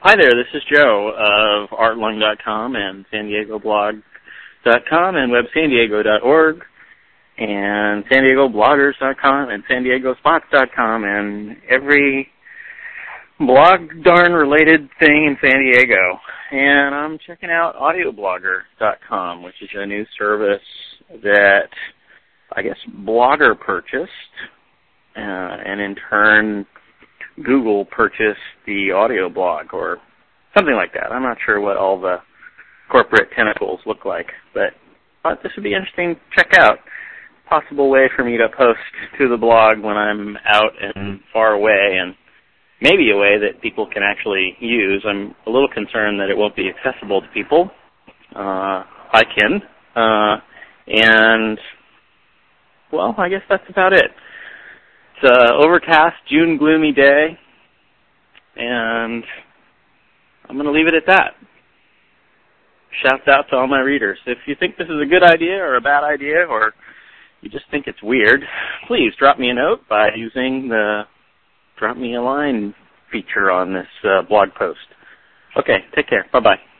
Hi there, this is Joe of artlung.com and SanDiegoblog.com and websandiego.org and SanDiegoBloggers.com and SanDiegoSpots.com and every blog darn related thing in San Diego. And I'm checking out audioblogger.com, which is a new service that I guess Blogger purchased and in turn Google purchased the audio blog or something like that. I'm not sure what all the corporate tentacles look like, but I thought this would be interesting to check out. Possible way for me to post to the blog when I'm out and far away, and maybe a way that people can actually use. I'm a little concerned that it won't be accessible to people. I can. And, well, I guess that's about it. It's an overcast, June gloomy day, and I'm going to leave it at that. Shouts out to all my readers. If you think this is a good idea or a bad idea, or you just think it's weird, please drop me a note by using the drop me a line feature on this blog post. Okay, take care. Bye-bye.